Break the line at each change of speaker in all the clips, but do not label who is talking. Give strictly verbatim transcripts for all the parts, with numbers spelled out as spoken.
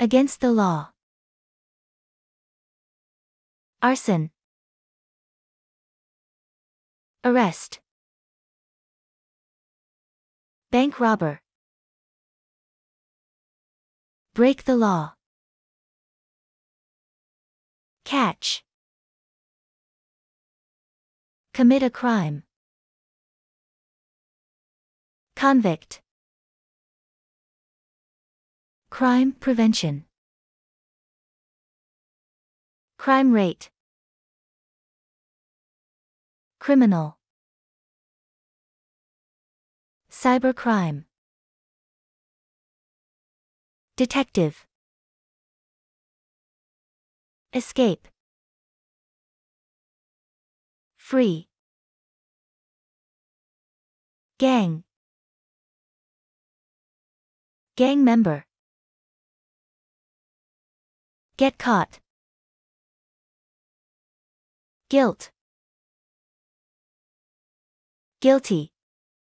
Against the law. Arson. Arrest. Bank robber. Break the law. Catch. Commit a crime. Convict. Crime prevention. Crime rate. Criminal. Cybercrime. Detective. Escape. Free. Gang. Gang member. Get caught. Guilt. Guilty.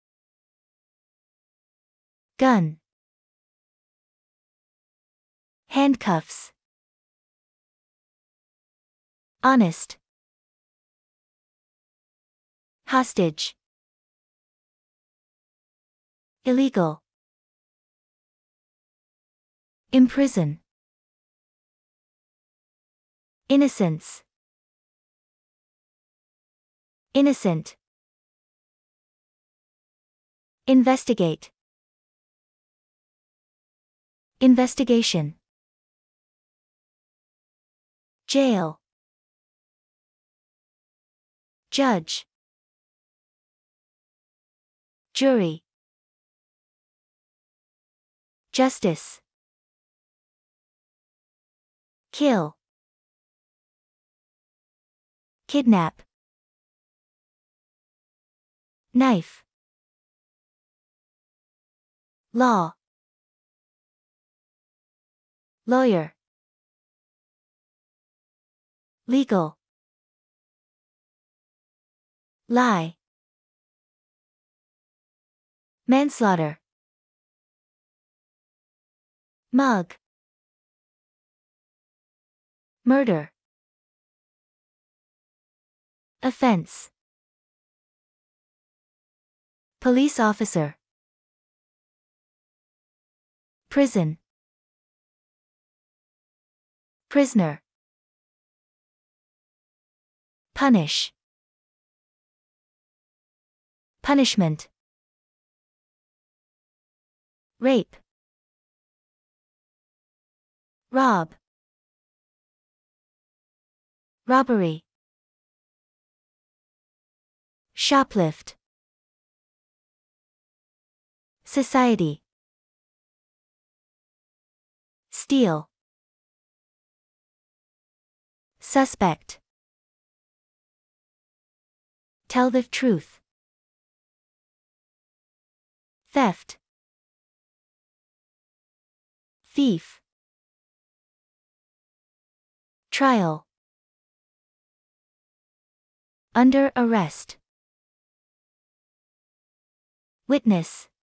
Gun. Handcuffs. Honest. Hostage. Illegal. Imprison. Innocence. Innocent. Investigate. Investigation. Jail. Judge. Jury. Justice. Kill. Kidnap. Knife. Law. Lawyer. Legal. Lie. Manslaughter. Mug. Murder. Offense. Police officer. Prison. Prisoner. Punish. Punishment. Rape. Rob. Robbery. Shoplift. Society. Steal. Suspect. Tell the truth. Theft. Thief. Trial. Under arrest. Witness.